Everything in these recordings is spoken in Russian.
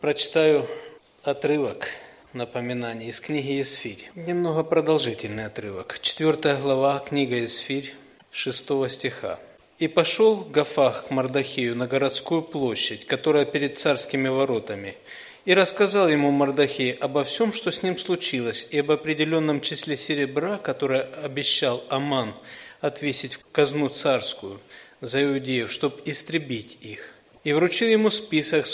Прочитаю отрывок напоминания из книги Есфирь. Немного продолжительный отрывок. 4 глава, книга Есфирь, 6 стиха. «И пошел Гафах к Мардохею на городскую площадь, которая перед царскими воротами, и рассказал ему Мардохей обо всем, что с ним случилось, и об определенном числе серебра, которое обещал Аман отвесить в казну царскую за иудеев, чтобы истребить их. И вручил ему список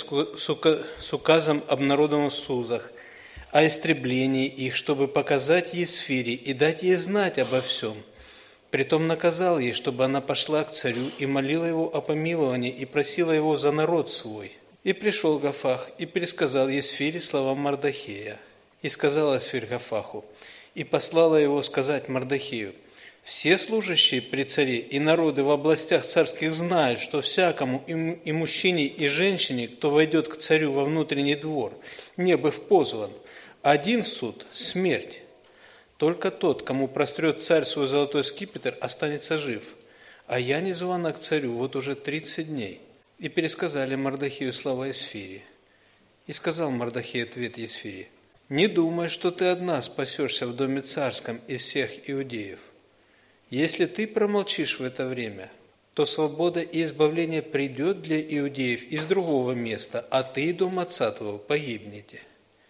с указом обнародованным в Сузах о истреблении их, чтобы показать Есфире и дать ей знать обо всем. Притом наказал ей, чтобы она пошла к царю и молила его о помиловании и просила его за народ свой. И пришел Гафах и пересказал Есфире слова Мардохея. И сказала Есфирь Гафаху, и послала его сказать Мардохею: все служащие при царе и народы в областях царских знают, что всякому и мужчине, и женщине, кто войдет к царю во внутренний двор, не быв позван, один суд – смерть. Только тот, кому прострет царь свой золотой скипетр, останется жив. А я не звана к царю вот уже 30 дней». И пересказали Мардохею слова Есфири. И сказал Мардохей ответ Есфири: «Не думай, что ты одна спасешься в доме царском из всех иудеев. Если ты промолчишь в это время, то свобода и избавление придет для иудеев из другого места, а ты и дом отца твоего погибнете.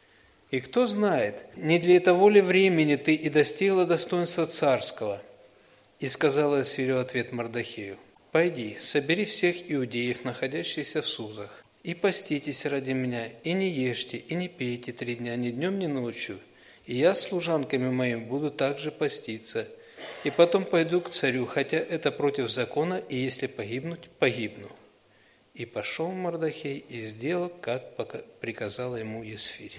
И кто знает, не для того ли времени ты и достигла достоинства царского?» И сказала Есфирь в ответ Мардохею: «Пойди, собери всех иудеев, находящихся в Сузах, и поститесь ради меня, и не ешьте, и не пейте 3 дня, ни днем, ни ночью, и я с служанками моими буду также поститься, и потом пойду к царю, хотя это против закона, и если погибнуть, погибну». И пошел Мардохей и сделал, как приказала ему Есфирь.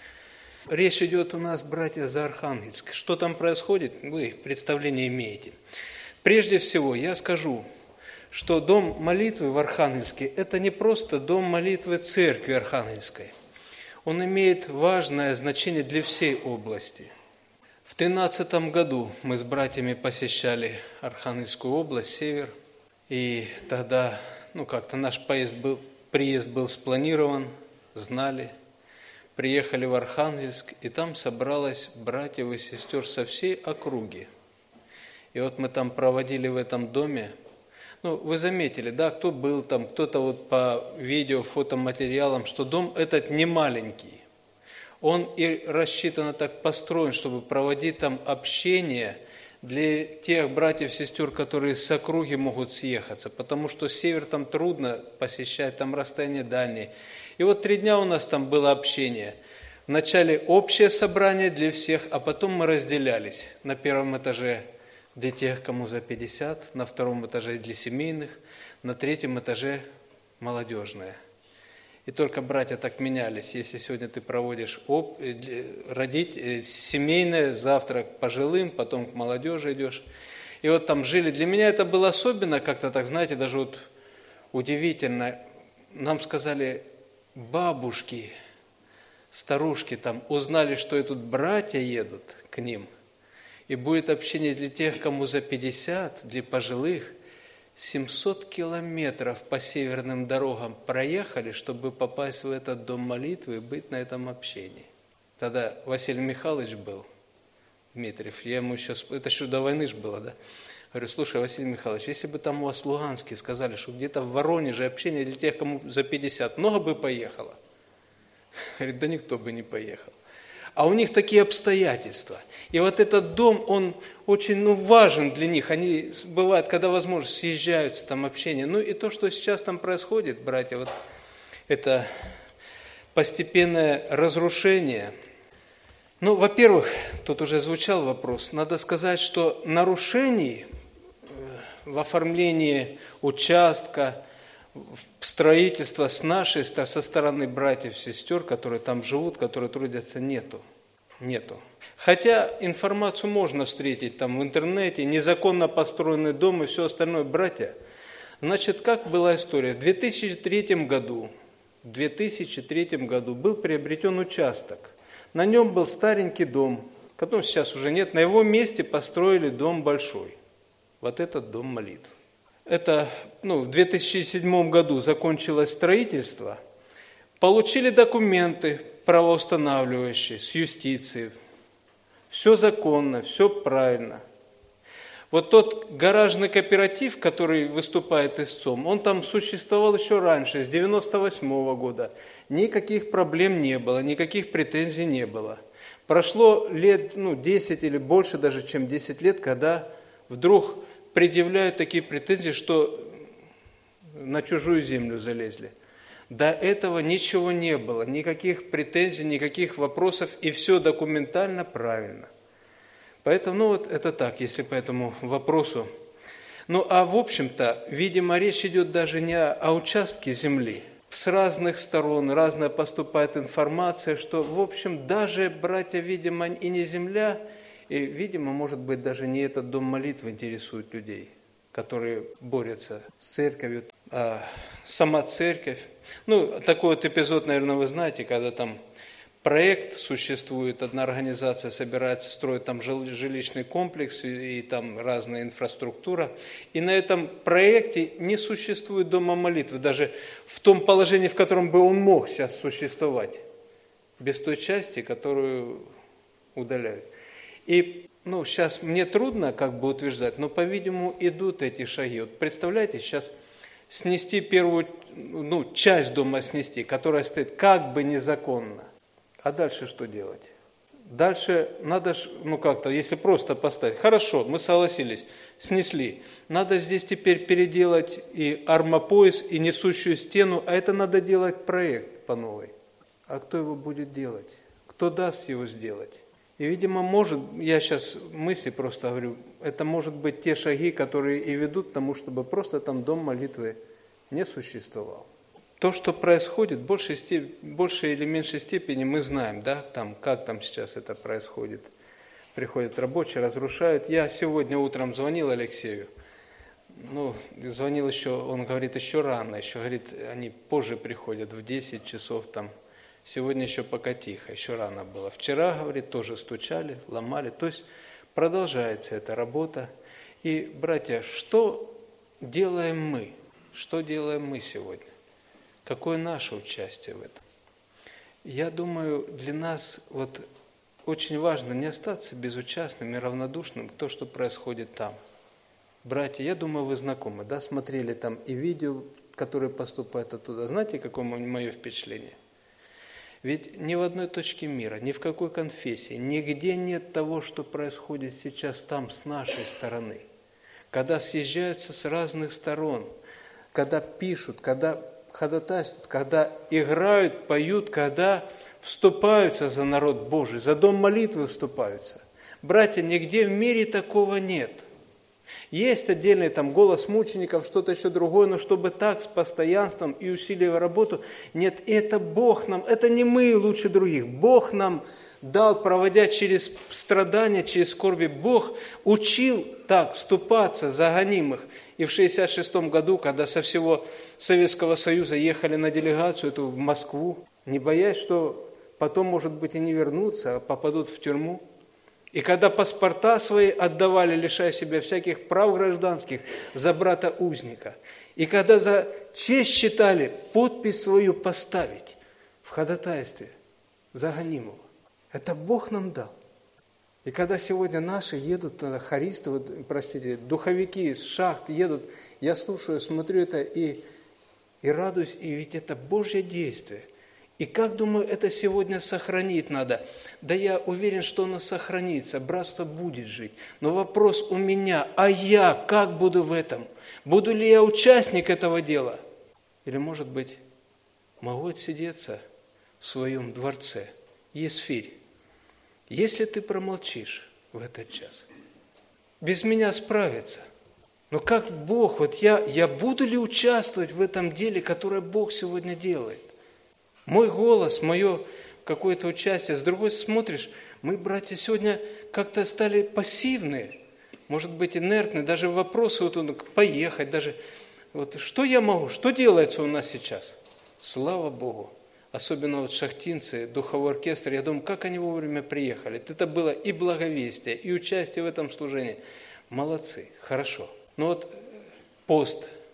Речь идет у нас, братья, за Архангельск. Что там происходит, вы представление имеете. Прежде всего, я скажу, что дом молитвы в Архангельске – это не просто дом молитвы церкви Архангельской. Он имеет важное значение для всей области. В 2013 году мы с братьями посещали Архангельскую область, север, и тогда, как-то наш приезд был спланирован, знали. Приехали в Архангельск, и там собралось братьев и сестер со всей округи. И вот мы там проводили в этом доме. Вы заметили, да, кто был там, кто-то вот по видео, фотоматериалам, что дом этот не маленький. Он и рассчитан так построен, чтобы проводить там общение для тех братьев и сестер, которые с округи могут съехаться, потому что север там трудно посещать, там расстояние дальние. И вот 3 дня у нас там было общение. Вначале общее собрание для всех, а потом мы разделялись. На 1 этаже для тех, кому за 50, на 2 этаже для семейных, на 3 этаже молодежное. И только братья так менялись. Если сегодня ты проводишь семейное, завтра к пожилым, потом к молодежи идешь. И вот там жили. Для меня это было особенно как-то так, знаете, даже вот удивительно. Нам сказали, бабушки, старушки там узнали, что и тут братья едут к ним. И будет общение для тех, кому за 50, для пожилых. 700 километров по северным дорогам проехали, чтобы попасть в этот дом молитвы и быть на этом общении. Тогда Василий Михайлович был, Дмитриев, я ему сейчас, это еще до войны же было, да? Говорю: слушай, Василий Михайлович, если бы там у вас в Луганске сказали, что где-то в Воронеже общение для тех, кому за 50, много бы поехало? Говорит: да никто бы не поехал. А у них такие обстоятельства. И вот этот дом, он очень важен для них. Они, бывает, когда возможность, съезжаются, там общение. И то, что сейчас там происходит, братья, вот это постепенное разрушение. Во-первых, тут уже звучал вопрос, надо сказать, что нарушений в оформлении участка, строительства со стороны братьев и сестер, которые там живут, которые трудятся, нету. Хотя информацию можно встретить там в интернете, незаконно построенный дом и все остальное, братья. Значит, как была история? В 2003 году был приобретен участок. На нем был старенький дом, которого сейчас уже нет. На его месте построили дом большой. Вот этот дом молитв. Это, в 2007 году закончилось строительство. Получили документы правоустанавливающие с юстиции. Все законно, все правильно. Вот тот гаражный кооператив, который выступает истцом, он там существовал еще раньше, с 98 года. Никаких проблем не было, никаких претензий не было. Прошло лет 10 или больше даже, чем 10 лет, когда вдруг предъявляют такие претензии, что на чужую землю залезли. До этого ничего не было, никаких претензий, никаких вопросов, и все документально правильно. Поэтому, это так, если по этому вопросу. А в общем-то, видимо, речь идет даже не о участке земли. С разных сторон разная поступает информация, что, в общем, даже, братья, видимо, и не земля, и, видимо, может быть, даже не этот дом молитвы интересует людей, которые борются с церковью, а сама церковь. Такой вот эпизод, наверное, вы знаете, когда там проект существует, одна организация собирается строить там жилищный комплекс и там разная инфраструктура. И на этом проекте не существует дома молитвы, даже в том положении, в котором бы он мог сейчас существовать, без той части, которую удаляют. И сейчас мне трудно утверждать, но, по-видимому, идут эти шаги. Вот представляете, сейчас снести первую, часть дома снести, которая стоит как бы незаконно. А дальше что делать? Дальше надо, если просто поставить. Хорошо, мы согласились, снесли. Надо здесь теперь переделать и армопояс, и несущую стену, а это надо делать проект по новой. А кто его будет делать? Кто даст его сделать? И, видимо, я сейчас мысли просто говорю, это может быть те шаги, которые и ведут к тому, чтобы просто там дом молитвы не существовал. То, что происходит, в большей или меньшей степени мы знаем, как там сейчас это происходит. Приходят рабочие, разрушают. Я сегодня утром звонил Алексею, звонил еще, он говорит, еще рано, говорит, они позже приходят, в 10 часов там. Сегодня еще пока тихо, еще рано было. Вчера, говорит, тоже стучали, ломали. То есть продолжается эта работа. И, братья, что делаем мы? Что делаем мы сегодня? Какое наше участие в этом? Я думаю, для нас очень важно не остаться безучастным и равнодушным к тому, что происходит там. Братья, я думаю, вы знакомы, смотрели там и видео, которые поступают оттуда. Знаете, какое мое впечатление? Ведь ни в одной точке мира, ни в какой конфессии, нигде нет того, что происходит сейчас там с нашей стороны. Когда съезжаются с разных сторон, когда пишут, когда ходатайствуют, когда играют, поют, когда вступаются за народ Божий, за дом молитвы вступаются. Братья, нигде в мире такого нет. Есть отдельный голос мучеников, что-то еще другое, но чтобы так с постоянством и усиливая работу, нет, это Бог нам, это не мы лучше других. Бог нам дал, проводя через страдания, через скорби, Бог учил так вступаться за гонимых. И в 1966 году, когда со всего Советского Союза ехали на делегацию эту в Москву, не боясь, что потом, может быть, и не вернутся, а попадут в тюрьму. И когда паспорта свои отдавали, лишая себя всяких прав гражданских, за брата узника. И когда за честь считали подпись свою поставить в ходатайстве за гонимого. Это Бог нам дал. И когда сегодня наши едут, хористы, духовики из шахт едут, я слушаю, смотрю это и радуюсь, и ведь это Божье действие. И как, думаю, это сегодня сохранить надо? Да я уверен, что оно сохранится, братство будет жить. Но вопрос у меня, а я как буду в этом? Буду ли я участник этого дела? Или, может быть, могу отсидеться в своем дворце? Есфирь, если ты промолчишь в этот час, без меня справиться. Но как Бог, я буду ли участвовать в этом деле, которое Бог сегодня делает? Мой голос, мое какое-то участие. С другой смотришь, мы, братья, сегодня как-то стали пассивные, может быть, инертные, даже вопросы поехать, даже что я могу, что делается у нас сейчас? Слава Богу. Особенно шахтинцы, духовой оркестр, я думаю, как они вовремя приехали. Это было и благовестие, и участие в этом служении. Молодцы, хорошо. Но пост,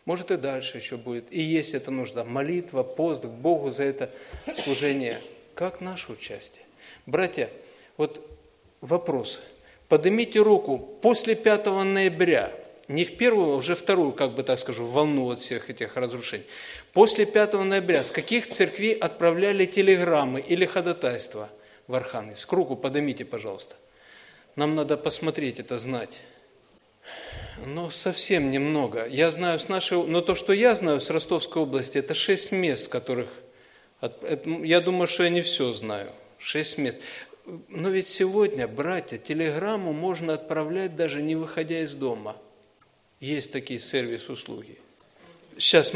Может и дальше еще будет. И есть эта нужда. Молитва, пост к Богу за это служение. Как наше участие? Братья, вот вопрос. Поднимите руку после 5 ноября, не в первую, а уже вторую, как бы так скажу, волну от всех этих разрушений. После 5 ноября с каких церквей отправляли телеграммы или ходатайства в Архангельск? Руку поднимите, пожалуйста. Нам надо посмотреть это, знать. Ну, совсем немного. Я знаю но то, что я знаю с Ростовской области, это 6 мест, которых... Я думаю, что я не все знаю. 6 мест. Но ведь сегодня, братья, телеграмму можно отправлять, даже не выходя из дома. Есть такие сервис-услуги. Сейчас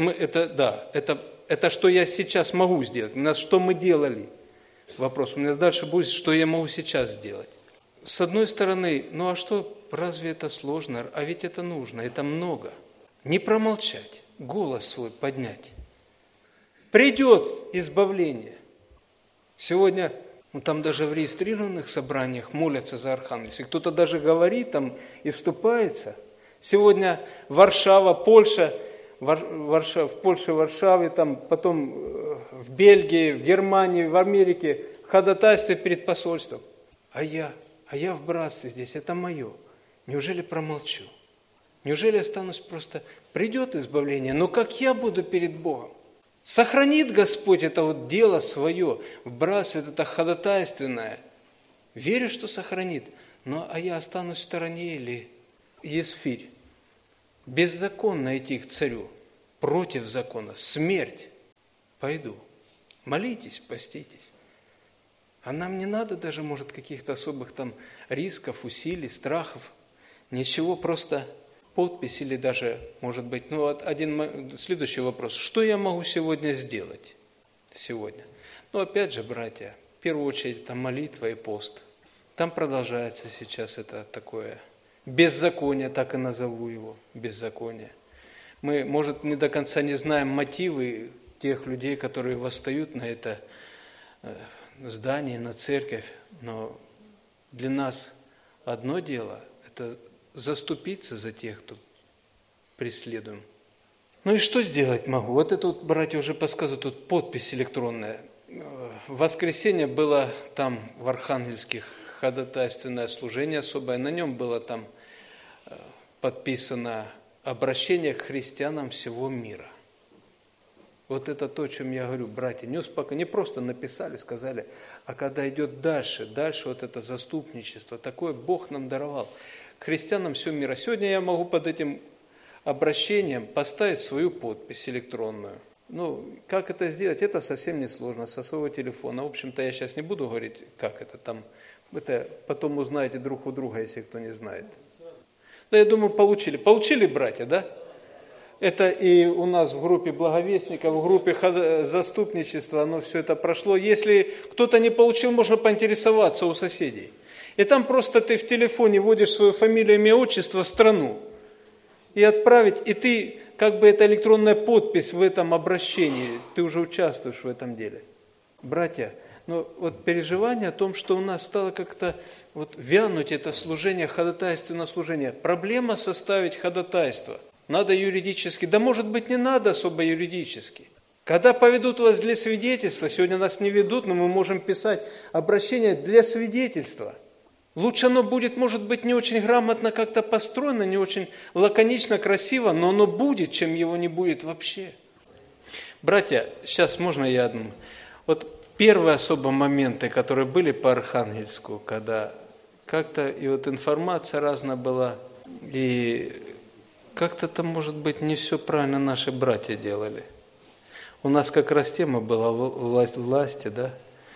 это что я сейчас могу сделать. У нас что мы делали? Вопрос. У меня дальше будет, что я могу сейчас сделать. С одной стороны, а что, разве это сложно? А ведь это нужно, это много. Не промолчать, голос свой поднять. Придет избавление. Сегодня, там даже в регистрированных собраниях молятся за Архангельск. И кто-то даже говорит там и вступается. Сегодня Варшава, Польша, в Польше, в Варшаве, потом в Бельгии, в Германии, в Америке ходатайство перед посольством. А я в братстве здесь, это мое. Неужели промолчу? Неужели останусь просто... Придет избавление, но как я буду перед Богом? Сохранит Господь это дело свое в братстве, это ходатайственное. Верю, что сохранит. А я останусь в стороне или Есфирь? Беззаконно идти к царю, против закона, смерть. Пойду. Молитесь, поститесь. А нам не надо даже, может, каких-то особых рисков, усилий, страхов. Ничего, просто подпись или даже, может быть, следующий вопрос. Что я могу сегодня сделать? Сегодня. Опять же, братья, в первую очередь, это молитва и пост. Там продолжается сейчас это такое беззаконие, так и назову его, беззаконие. Мы, может, не до конца не знаем мотивы тех людей, которые восстают на это здание, на церковь, но для нас одно дело – это заступиться за тех, кто преследуем. И что сделать могу? Вот это братья уже подсказывают, тут подпись электронная. В воскресенье было там в Архангельских ходатайственное служение особое, на нем было подписано обращение к христианам всего мира. Вот это то, о чем я говорю, братья, не просто написали, сказали, а когда идет дальше вот это заступничество, такое Бог нам даровал. К христианам всего мира. Сегодня я могу под этим обращением поставить свою подпись электронную. Как это сделать? Это совсем не сложно, со своего телефона. В общем-то, я сейчас не буду говорить, как это там. Это потом узнаете друг у друга, если кто не знает. Да, я думаю, получили. Получили, братья, да? Это и у нас в группе благовестников, в группе заступничества, оно все это прошло. Если кто-то не получил, можно поинтересоваться у соседей. И там просто ты в телефоне вводишь свою фамилию, имя, отчество, страну. И отправить, и ты, это электронная подпись в этом обращении, ты уже участвуешь в этом деле. Братья, переживание о том, что у нас стало как-то вянуть это служение, ходатайственное служение. Проблема составить ходатайство. Надо юридически, да может быть не надо особо юридически. Когда поведут вас для свидетельства, сегодня нас не ведут, но мы можем писать обращение для свидетельства. Лучше оно будет, может быть, не очень грамотно как-то построено, не очень лаконично, красиво, но оно будет, чем его не будет вообще. Братья, сейчас можно я одну? Первые особо моменты, которые были по Архангельску, когда как-то и информация разная была, и как-то там, может быть, не все правильно наши братья делали. У нас как раз тема была власти, да?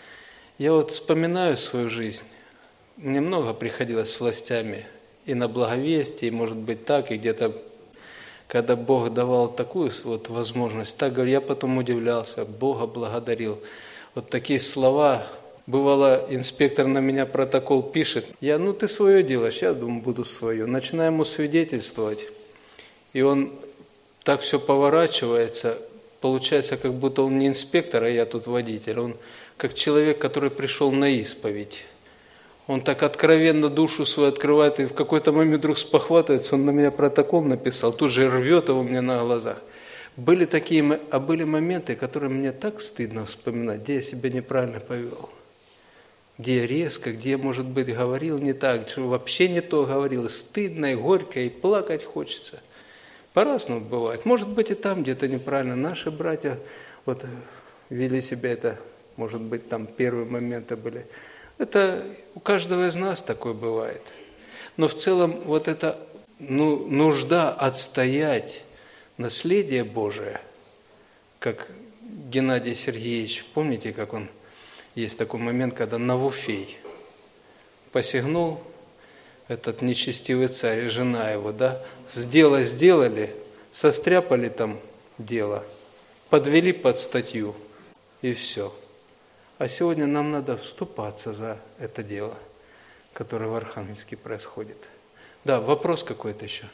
Я вспоминаю свою жизнь. Мне много приходилось с властями и на благовестие, и, может быть, так, и где-то, когда Бог давал такую возможность, так, я потом удивлялся, Бога благодарил. Такие слова. Бывало, инспектор на меня протокол пишет. Я, ты свое делаешь, я думаю, буду свое. Начинаю ему свидетельствовать. И он так все поворачивается, получается, как будто он не инспектор, а я тут водитель. Он как человек, который пришел на исповедь. Он так откровенно душу свою открывает, и в какой-то момент вдруг спохватывается, он на меня протокол написал, тут же рвет его мне на глазах. Были моменты, которые мне так стыдно вспоминать, где я себя неправильно повел. Где я резко, где я, может быть, говорил не так, что вообще не то говорил, и стыдно, и горько, и плакать хочется. По-разному бывает. Может быть, и там где-то неправильно. Наши братья вот вели себя, это, может быть, там первые моменты были. Это у каждого из нас такое бывает. Но в целом вот эта нужда отстоять наследие Божие, как Геннадий Сергеевич, помните, как он, есть такой момент, когда Навуфей посягнул, этот нечестивый царь и жена его, да, сделали, состряпали там дело, подвели под статью, и все. А сегодня нам надо вступаться за это дело, которое в Архангельске происходит. Да, вопрос какой-то еще.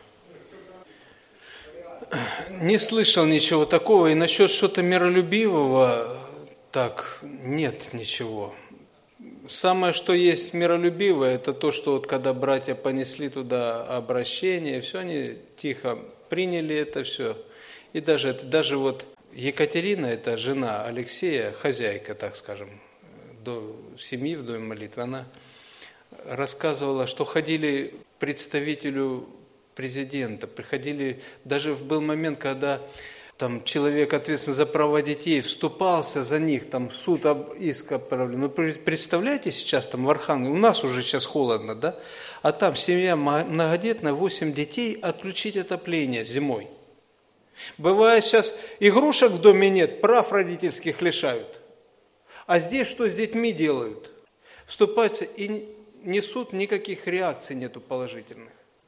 Не слышал ничего такого, и насчет что-то миролюбивого, так, нет ничего. Самое, что есть миролюбивое, это то, что вот когда братья понесли туда обращение, все, они тихо приняли это все. И даже вот Екатерина, это жена Алексея, хозяйка, так скажем, до семьи в Доме молитвы, она рассказывала, что ходили представителю президента, приходили, даже был момент, когда там человек, ответственный за права детей, вступался за них, там в суд иск отправили. Ну, представляете, сейчас там в Архангельске, у нас уже сейчас холодно, да? А там семья многодетная, 8 детей, отключить отопление зимой. Бывает сейчас, игрушек в доме нет, прав родительских лишают. А здесь что с детьми делают? Вступаются и несут, никаких реакций нету положительных.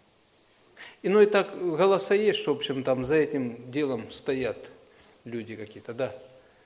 И ну и так голоса есть, что, в общем, там за этим делом стоят люди какие-то, да.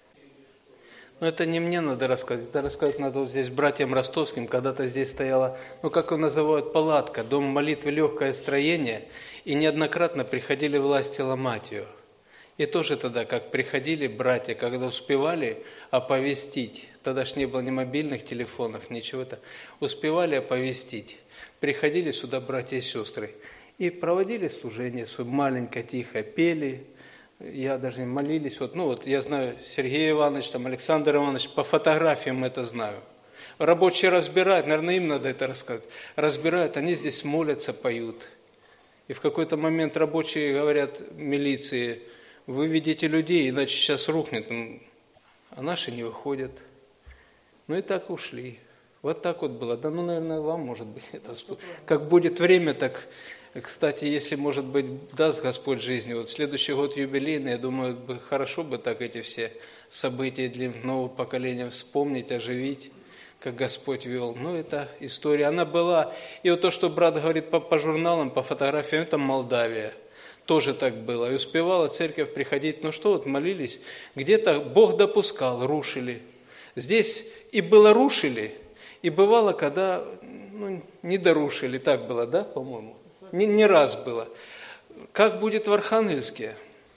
Но это не мне надо рассказывать, это рассказать надо вот здесь братьям ростовским, когда-то здесь стояла, ну как его называют, палатка, дом молитвы, легкое строение, и неоднократно приходили власти ломать ее. И тоже тогда, как приходили братья, когда успевали оповестить, тогда ж не было ни мобильных телефонов, ничего-то, успевали оповестить, приходили сюда братья и сестры, и проводили служение свое, маленько, тихо пели, я даже молились, вот я знаю, Сергей Иванович, там, Александр Иванович, по фотографиям это знаю. Рабочие разбирают, наверное, им надо это рассказать, разбирают, они здесь молятся, поют. И в какой-то момент рабочие говорят милиции, вы видите людей, иначе сейчас рухнет, а наши не выходят. Ну и так ушли. Вот так вот было. Да, наверное, вам, может быть, это как будет время, так... Кстати, если, может быть, даст Господь жизни, вот следующий год юбилейный, я думаю, хорошо бы так эти все события для нового поколения вспомнить, оживить, как Господь вел. Ну, это история, она была. И вот то, что брат говорит по журналам, по фотографиям, это Молдавия. Тоже так было. И успевала церковь приходить, ну что, вот молились, где-то Бог допускал, рушили. Здесь и было рушили, и бывало, когда не дорушили, так было, да, по-моему? Не раз было. Как будет в Архангельске?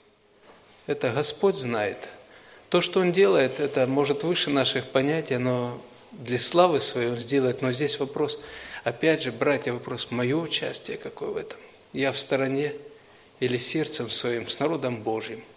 Это Господь знает. То, что Он делает, это может выше наших понятий, но для славы своей Он сделает. Но здесь вопрос, опять же, братья, вопрос, мое участие какое в этом? Я в стороне или сердцем своим, с народом Божьим?